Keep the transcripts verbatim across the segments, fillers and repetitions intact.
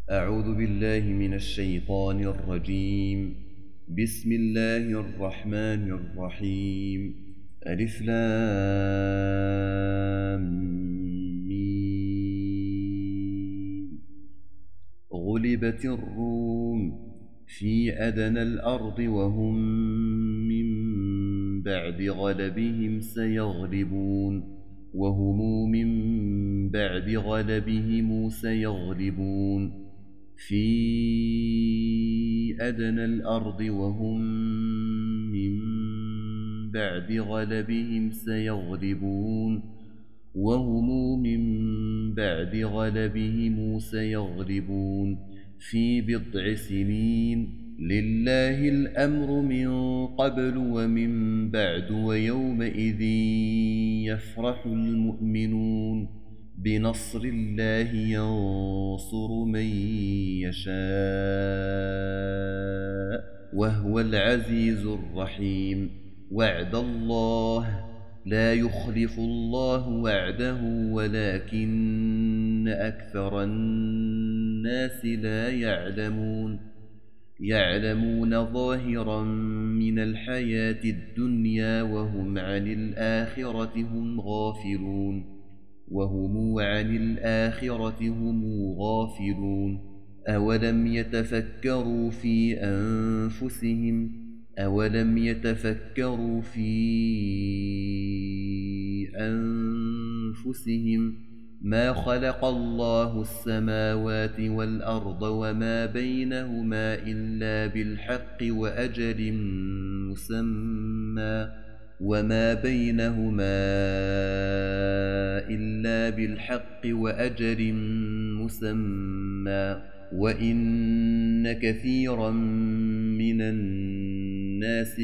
أعوذ بالله من الشيطان الرجيم. بسم الله الرحمن الرحيم. ألف لام ميم. غلبت الروم في أدنى الأرض وهم من بعد غلبهم سيغلبون وهم من بعد غلبهم سيغلبون في أدنى الأرض وهم من بعد غلبهم سيغلبون وهم من بعد غلبهم سيغلبون في بضع سنين لله الأمر من قبل ومن بعد ويومئذ يفرح المؤمنون بنصر الله ينصر من يشاء وهو العزيز الرحيم. وعد الله لا يخلف الله وعده ولكن أكثر الناس لا يعلمون يعلمون ظاهرا من الحياة الدنيا وهم عن الآخرة هم غافلون وهم عن الآخرة هم غافلون أولم يتفكروا في أنفسهم أولم يتفكروا في أنفسهم ما خلق الله السماوات والأرض وما بينهما إلا بالحق وأجل مسمى وما بينهما إلا بالحق وأجل مسمى وإن كثيرا من الناس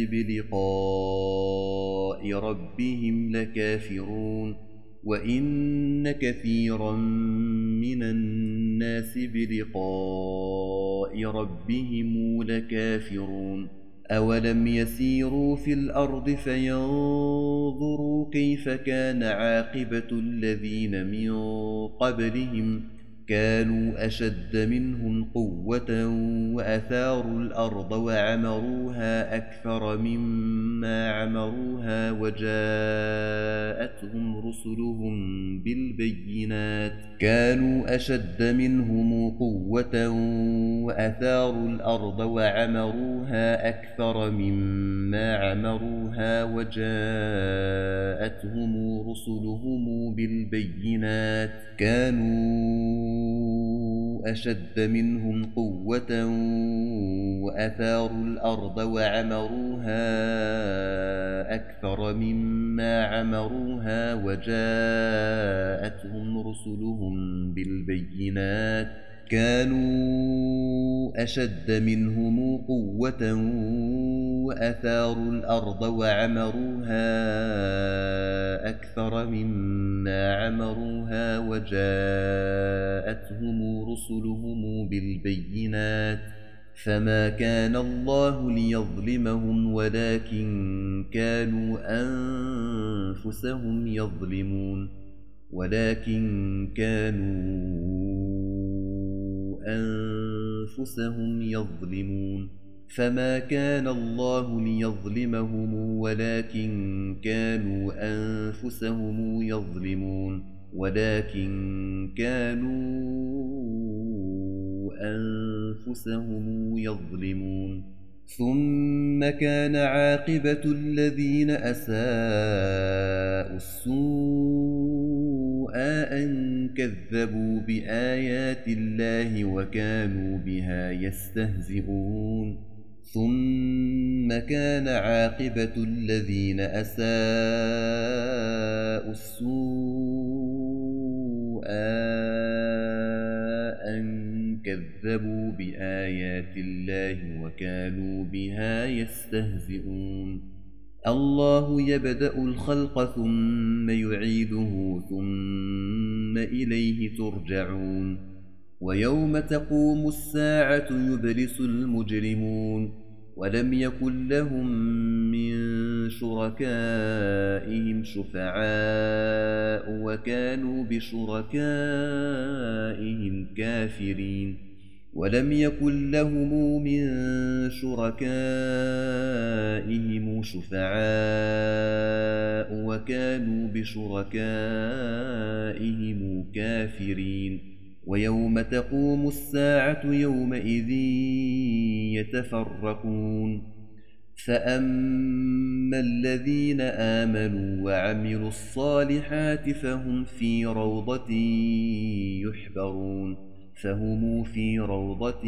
بلقاء ربهم لكافرون وإن كثيرا من الناس بلقاء ربهم لكافرون أولم يسيروا في الأرض فينظروا كيف كان عاقبة الذين من قبلهم كانوا أشد منهم قوة وأثاروا الأرض وعمروها أكثر مما عمروها وجاءتهم رسلهم بالبينات كانوا أشد منهم قوة وأثاروا الأرض وعمروها أكثر مما عمروها وجاءتهم رسلهم بالبينات كانوا أشد منهم قوة وأثاروا الأرض وعمروها أكثر مما عمروها وجاءتهم رسلهم بالبينات كانوا أشد منهم قوة وأثاروا الأرض وعمروها أكثر مما عمروها وجاءتهم رسلهم بالبينات فما كان الله ليظلمهم ولكن كانوا أنفسهم يظلمون ولكن كانوا أنفسهم يظلمون فما كان الله ليظلمهم ولكن كانوا أنفسهم يظلمون ولكن كانوا أنفسهم يظلمون ثم كان عاقبة الذين أساءوا السوء أن كذبوا بآيات الله وكانوا بها يستهزئون ثم كان عاقبة الذين أساءوا السوء أن كذبوا بآيات الله وكانوا بها يستهزئون الله يبدأ الخلق ثم يعيده ثم إليه ترجعون ويوم تقوم الساعة يبلس المجرمون ولم يكن لهم من شركائهم شفعاء وكانوا بشركائهم كافرين ولم يكن لهم من شركائهم شفعاء وكانوا بشركائهم كافرين ويوم تقوم الساعة يومئذ يتفرقون فأما الذين آمنوا وعملوا الصالحات فهم في روضة يحبرون فهم في روضة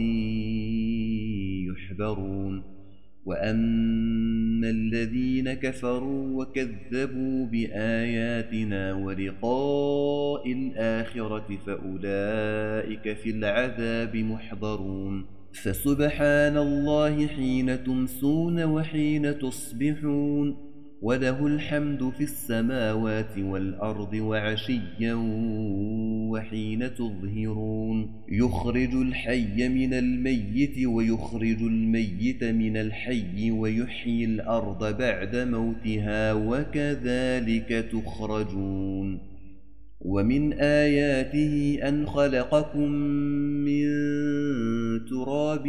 يحبرون وأما الذين كفروا وكذبوا بآياتنا ولقاء الآخرة فأولئك في العذاب محضرون فسبحان الله حين تمسون وحين تصبحون وله الحمد في السماوات والأرض وعشيا وحين تظهرون يخرج الحي من الميت ويخرج الميت من الحي ويحيي الأرض بعد موتها وكذلك تخرجون ومن آياته أن خلقكم من تراب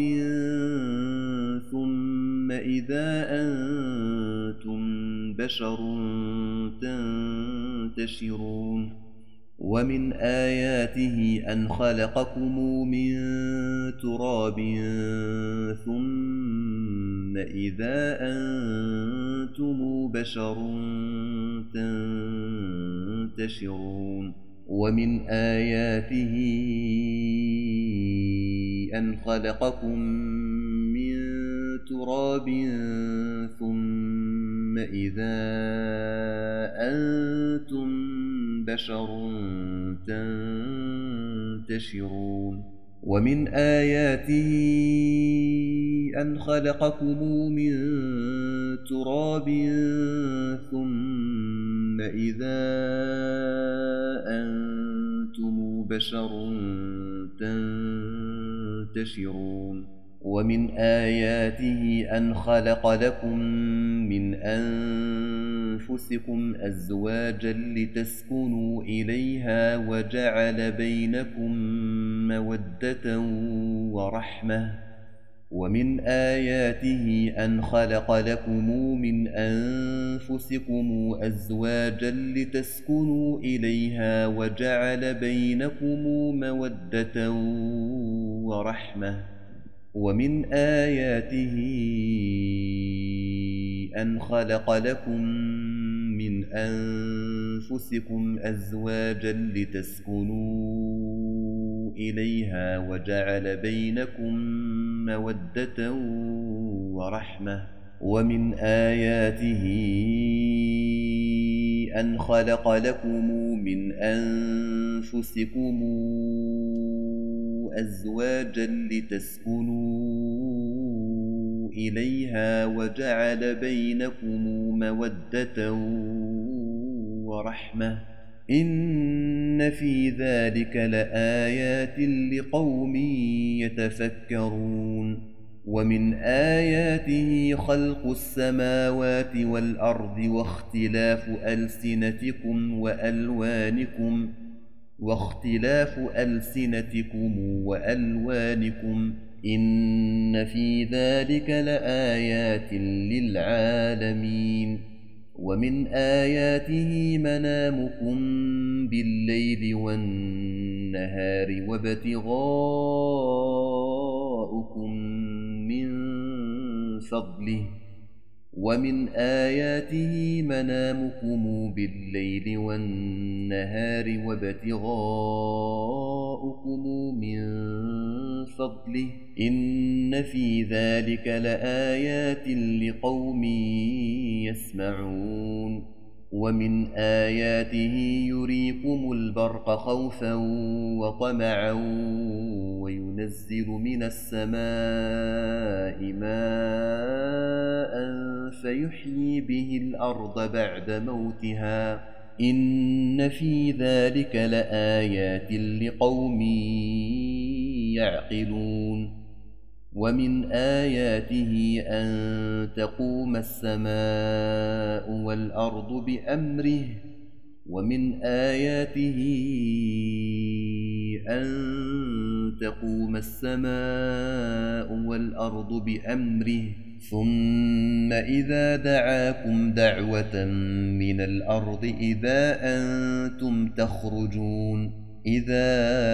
ثم إذا أنتم بشر تنتشرون ومن آياته أن خلقكم من تراب ثم إذا أنتم بشر تنتشرون ومن آياته أن خلقكم من تراب ثم إذا أنتم بشر تنتشرون ومن آياته أن خلقكم من تراب ثم إذا أنتم بشر تنتشرون ومن آياته أن خلق لكم من أنفسكم أزواجا لتسكنوا إليها وجعل بينكم مودة ورحمة ومن آياته أن خلق لكم من أنفسكم أزواجا لتسكنوا إليها وجعل بينكم مودة ورحمة ومن آياته أن خلق لكم من أنفسكم أزواجا لتسكنوا إليها وجعل بينكم مودة ورحمة ومن آياته أن خلق لكم من أنفسكم أزواجا لتسكنوا إليها وجعل بينكم مودة ورحمة إن في ذلك لآيات لقوم يتفكرون ومن آياته خلق السماوات والأرض واختلاف ألسنتكم وألوانكم واختلاف ألسنتكم وألوانكم إن في ذلك لآيات للعالمين ومن آياته منامكم بالليل والنهار وابتغاؤكم من فضله ومن آياته منامكم بالليل والنهار وابتغاؤكم من فضله إن في ذلك لآيات لقوم يسمعون ومن آياته يريكم البرق خوفا وطمعا وينزل من السماء ماء فيحيي به الأرض بعد موتها إن في ذلك لآيات لقوم يعقلون ومن آياته أن تقوم السماء والأرض بأمره ومن آياته أن تقوم السماء والأرض بأمره ثم إذا دعاكم دعوة من الأرض إذا أنتم تخرجون إذا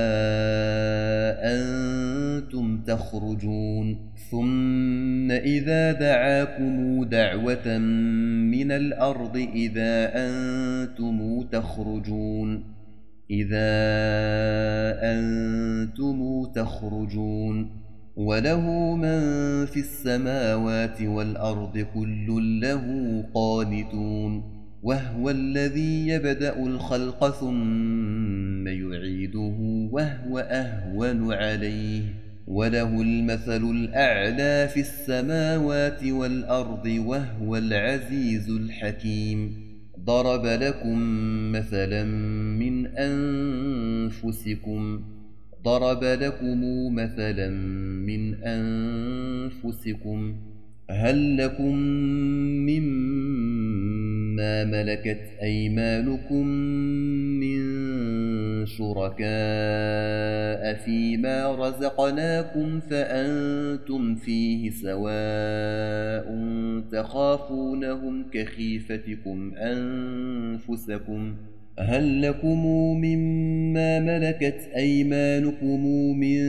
أنتم تخرجون ثم إذا دعاكم دعوة من الأرض إذا أنتم تخرجون إذا أنتم تخرجون وله من في السماوات والأرض كل له قانتون وهو الذي يبدأ الخلق ثم يعيده وهو أهون عليه وله المثل الأعلى في السماوات والأرض وهو العزيز الحكيم ضرب لكم مثلا من أنفسكم ضرب لكم مثلا من أنفسكم هل لكم مما ملكت أيمانكم من شركاء فيما رزقناكم فأنتم فيه سواء تخافونهم كخيفتكم أنفسكم هل لكم مما ملكت أيمانكم من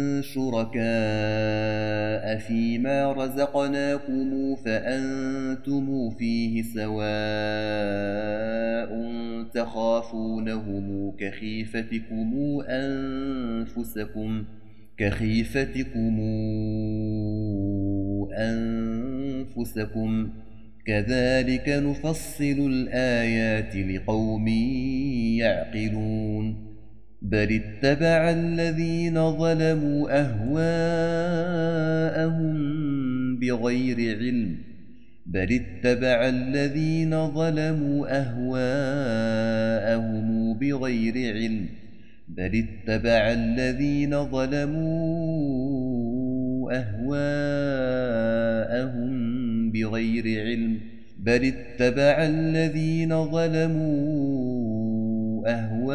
شركاء فيما رزقناكم فأنتم فيه سواء تخافونهم كخيفتكم أنفسكم كخيفتكم أنفسكم كذلك نفصل الآيات لقوم يعقلون بل اتبع الذين ظلموا أهواءهم بغير علم بل اتبع الذين ظلموا أهواءهم بغير علم بل اتبع الذين ظلموا أهواءهم بغير علم بل اتبع الذين ظلموا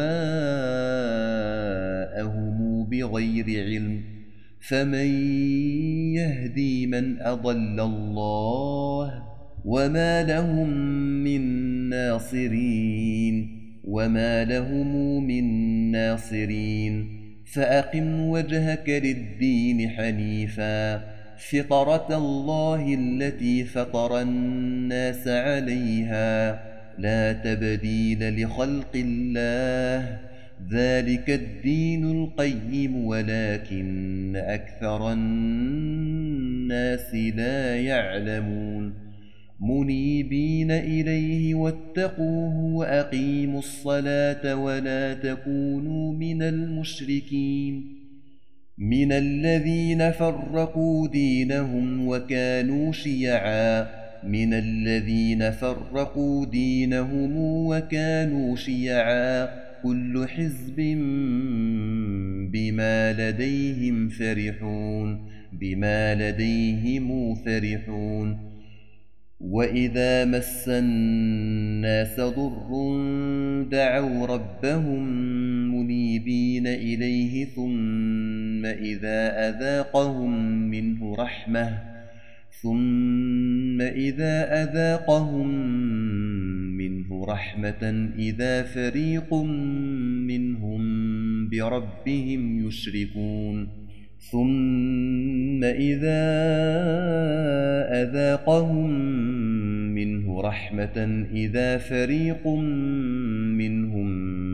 أهواءهم بغير علم فمن يهدي من أضل الله وما لهم من ناصرين وما لهم من ناصرين فأقم وجهك للدين حنيفا فطرة الله التي فطر الناس عليها لا تبديل لخلق الله ذلك الدين القيم ولكن أكثر الناس لا يعلمون منيبين إليه واتقوه وأقيموا الصلاة ولا تكونوا من المشركين من الذين فرقوا دينهم وكانوا شيعا من الذين فرقوا دينهم وكانوا شيعا كل حزب بما لديهم فرحون بما لديهم فرحون وإذا مس الناس ضر دعوا ربهم منيبين إليه ثم إذا أذاقهم منه رحمة ثم إذا أذاقهم منه رحمة إذا فريق منهم بربهم يشركون ثم إذا أذاقهم منه رحمة إذا فريق منهم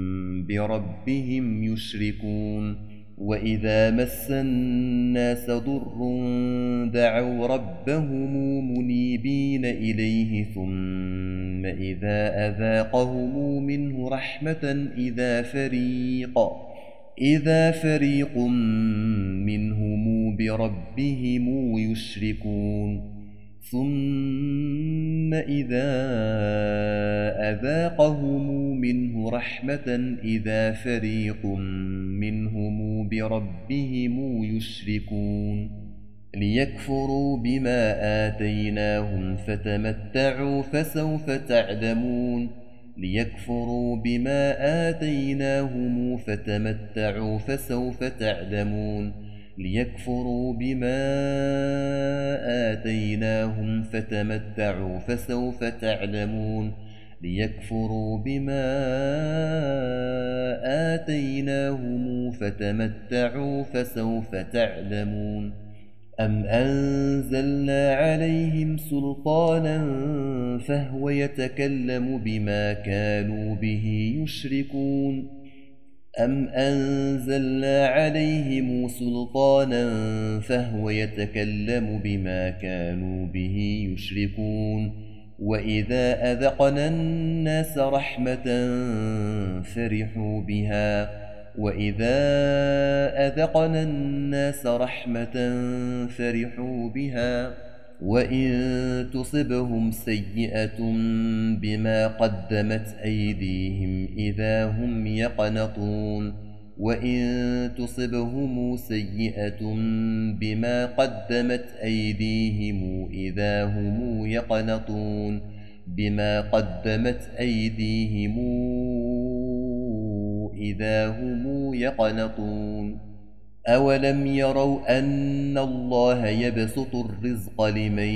بربهم يشركون وإذا مس الناس ضر دعوا ربهم منيبين إليه ثم إذا أذاقهم منه رحمة إذا فريق إذا فريق منهم بربهم يشركون ثم إذا أذاقهم منه رحمة إذا فريق منهم بربهم يشركون ليكفروا بما آتيناهم فتمتعوا فسوف تعلمون ليكفروا بما آتيناهم فتمتعوا فسوف تعلمون ليكفروا بما آتيناهم فتمتعوا فسوف تعلمون ليكفروا بما آتيناهم فتمتعوا فسوف تعلمون أم أنزلنا عليهم سلطانا فهو يتكلم بما كانوا به يشركون أم أنزلنا عليهم سلطانا فهو يتكلم بما كانوا به يشركون وإذا أذقنا الناس رحمة فرحوا بها وإذا أذقنا الناس رحمة فرحوا بها وإن تصبهم سيئة بما قدمت أيديهم إذا هم يقنطون وإن تصبهم سيئة بما قدمت أيديهم إذا هم يقنطون بما قدمت أيديهم إذا هم يقنطون أولم يروا أن الله يبسط الرزق لمن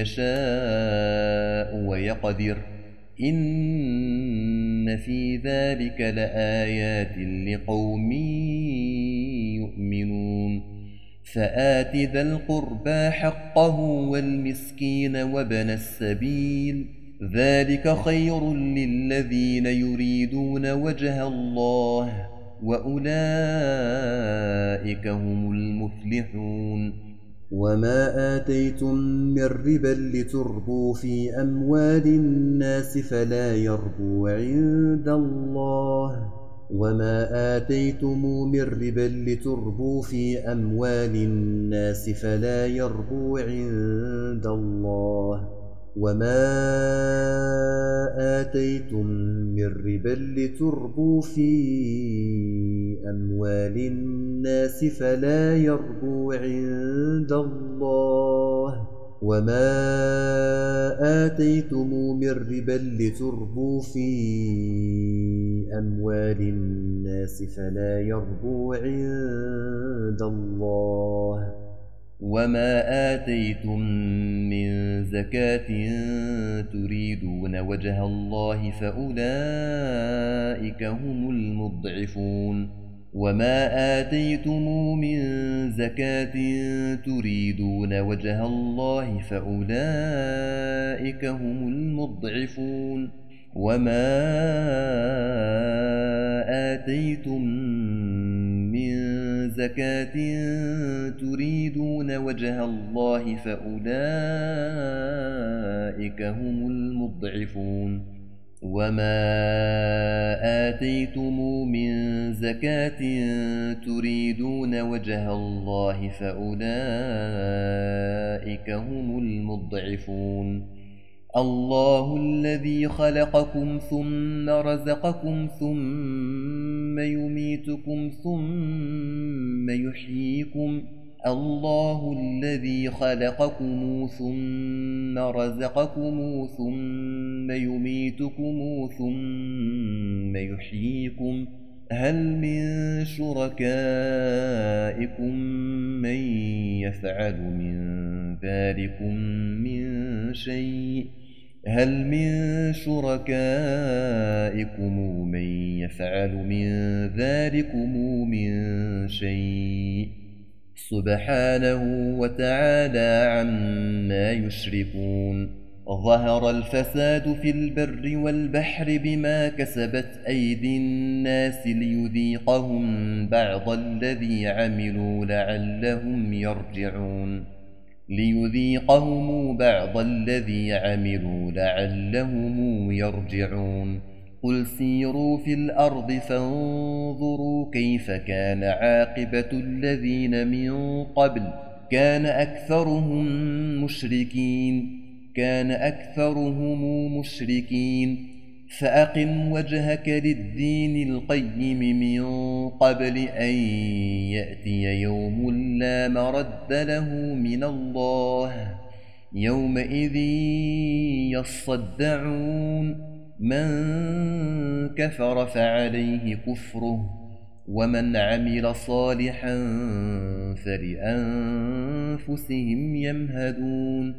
يشاء ويقدر إن في ذلك لآيات لقوم يؤمنون فآت ذا القربى حقه والمسكين وابن السبيل ذلك خير للذين يريدون وجه الله وأولئك هم المفلحون وما آتيتم من ربا لتربوا في أموال الناس فلا يربو عند الله وما آتيتم من ربا لتربوا في أموال الناس فلا يربو عند الله وما آتيتم من ربا لتربوا في أموال الناس فلا يربو عند الله وما آتيتم من ربا لتربوا في أموال الناس فلا يربو عند الله وما آتيتم من زكاة تريدون وجه الله فأولئك هم المضعفون وما آتيتم من زكاة تريدون وجه الله فأولئك هم المضعفون وما آتيتم من زكاة تريدون وجه الله فأولئك هم المضعفون وما آتيتم من زكاة تريدون وجه الله فأولئك هم المضعفون الله الذي خلقكم ثم رزقكم ثم يميتكم ثم يحييكم الله الذي خلقكم ثم رزقكم ثم يميتكم ثم يحييكم هل من شركائكم من يفعل من ذلكم من شيء هل من شركائكم من يفعل من ذلكم من شيء سبحانه وتعالى عما يشركون ظهر الفساد في البر والبحر بما كسبت أيدي الناس ليذيقهم بعض الذي عملوا لعلهم يرجعون ليذيقهم بعض الذي عملوا لعلهم يرجعون قل سيروا في الأرض فانظروا كيف كان عاقبة الذين من قبل كان أكثرهم مشركين كان أكثرهم مشركين فأقم وجهك للدين القيم من قبل أن يأتي يوم لا مرد له من الله يومئذ يصدعون من كفر فعليه كفره ومن عمل صالحا فلأنفسهم يمهدون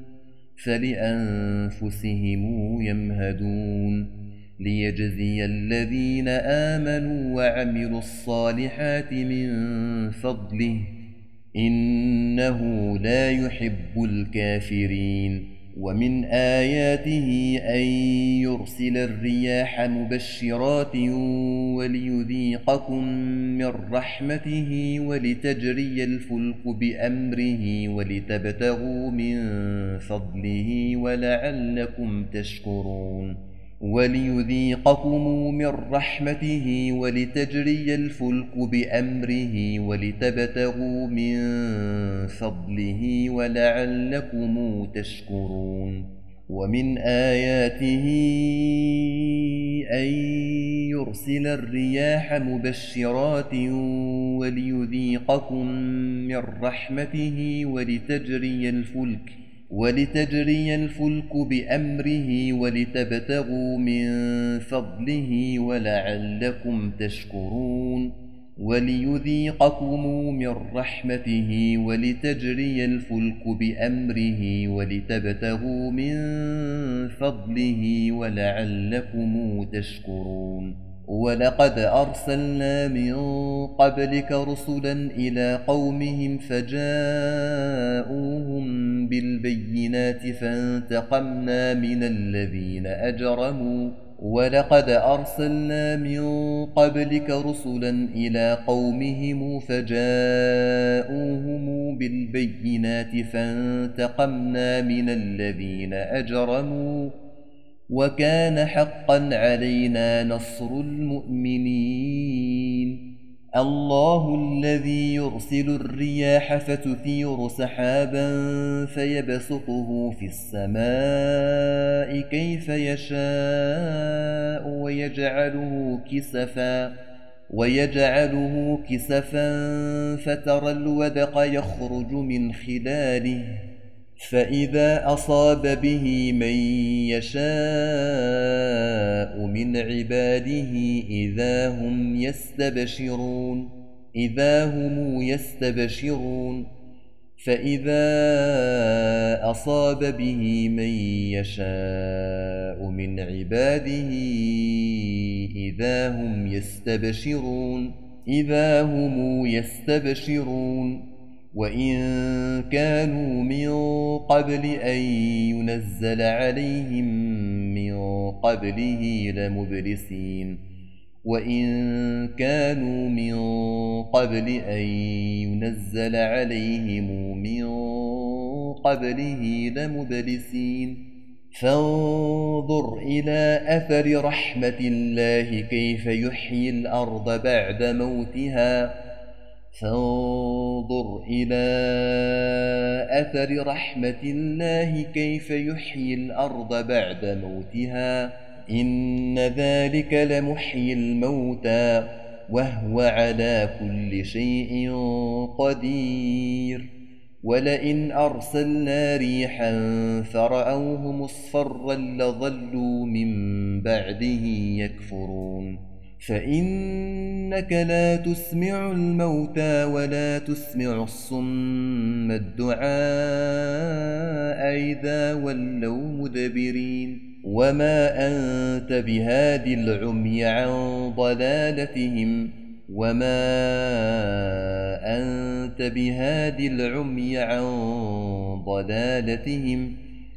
فلأنفسهم يمهدون ليجزي الذين آمنوا وعملوا الصالحات من فضله إنه لا يحب الكافرين. ومن آياته أن يرسل الرياح مبشرات وليذيقكم من رحمته ولتجري الفلك بأمره ولتبتغوا من فضله ولعلكم تشكرون وليذيقكم من رحمته ولتجري الفلك بأمره ولتبتغوا من فضله ولعلكم تشكرون. ومن آياته أن يرسل الرياح مبشرات وليذيقكم من رحمته ولتجري الفلك ولتجري الفلك بأمره ولتبتغوا من فضله ولعلكم تشكرون وليذيقكم من رحمته ولتجري الفلك بأمره ولتبتغوا من فضله ولعلكم تشكرون. ولقد أرسلنا من قبلك رسلا إلى قومهم فجاءوهم بالبينات فانتقمنا من الذين أجرموا ولقد أرسلنا من قبلك رسلا إلى قومهم فجاءوهم بالبينات فانتقمنا من الذين أجرموا وكان حقا علينا نصر المؤمنين. الله الذي يرسل الرياح فتثير سحابا فيبسطه في السماء كيف يشاء ويجعله كسفا ويجعله كسفا فترى الودق يخرج من خلاله فإذا أصاب به من يشاء من عباده إذا هم يستبشرون إذا هم يستبشرون فإذا أصاب به من يشاء من عباده إذا هم يستبشرون إذا هم يستبشرون وإن كانوا من قبل أن ينزل عليهم من قبله لمبلسين وإن كانوا من قبل أن ينزل عليهم من قبله لمبلسين فانظر إلى أثر رحمة الله كيف يحيي الأرض بعد موتها فانظر إلى أثر رحمة الله كيف يحيي الأرض بعد موتها إن ذلك لمحيي الموتى وهو على كل شيء قدير. ولئن أرسلنا ريحا فرأوه مصفرا لظلوا من بعده يكفرون فإنك لا تسمع الموتى ولا تسمع الصم الدعاء إذا ولوا مدبرين وما أنت بهاد العمي عن ضلالتهم وما أنت بهاد العمي عن ضلالتهم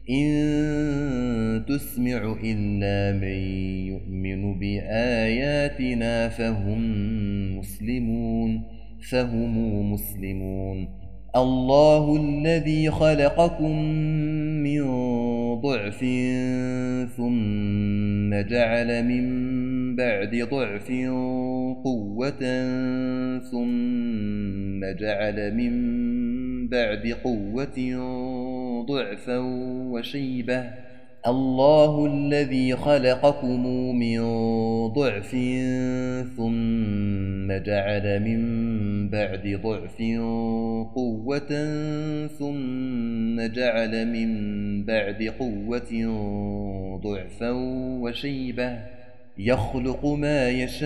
إن تسمع إلا من يؤمن بآياتنا فهم مسلمون فهم مسلمون. الله الذي خلقكم من ضعف ثم جعل من بعد ضعف قوة ثم جعل من بعد قوة ضعفا وشيبة الله الذي خلقكم من ضعف ثم جعل من بعد ضعف قوة ثم جعل من بعد قوة ضعفا وشيبة يخلق ما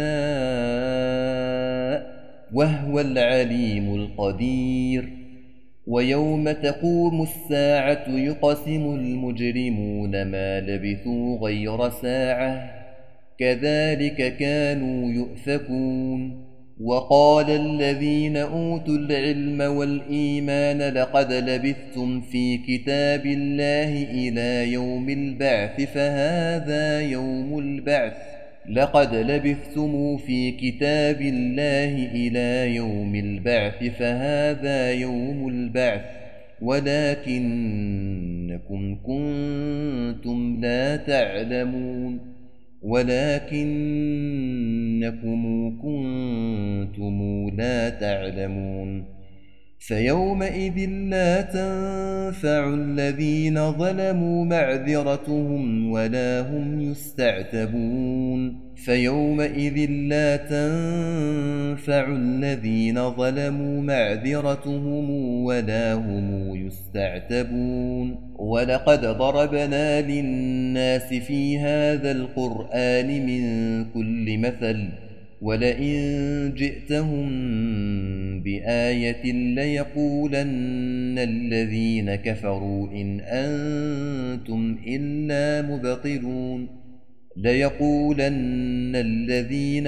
يشاء وهو العليم القدير. ويوم تقوم الساعة يقسم المجرمون ما لبثوا غير ساعة كذلك كانوا يؤفكون. وقال الذين أوتوا العلم والإيمان لقد لبثتم في كتاب الله إلى يوم البعث فهذا يوم البعث لقد لبثتم في كتاب الله إلى يوم البعث فهذا يوم البعث ولكنكم كنتم لا تعلمون ولكنكم كنتم لا تعلمون. فيومئذ لا تنفع الذين ظلموا معذرتهم ولا هم يستعتبون. فيومئذ لا تنفع الذين ظلموا معذرتهم ولا هم يستعتبون. ولقد ضربنا للناس في هذا القرآن من كل مثل ولئن جئتهم بآية ليقولن الذين كفروا إن أنتم إلا مبطلون ليقولن الذين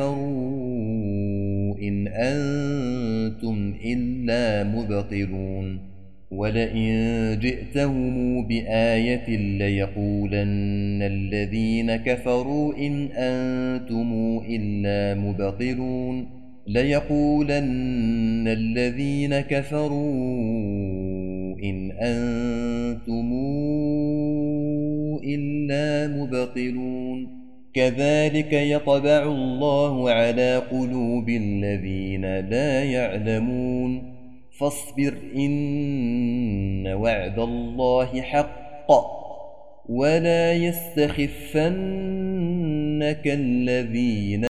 كفروا إن أنتم إلا مبطلون. ولئن جئتهم بآية ليقولن الذين كفروا إن أنتم إلا مبطلون ليقولن الذين كفروا إن أنتم إلا مبطلون. كذلك يطبع الله على قلوب الذين لا يعلمون. فاصبر إن وعد الله حق ولا يستخفنك الذين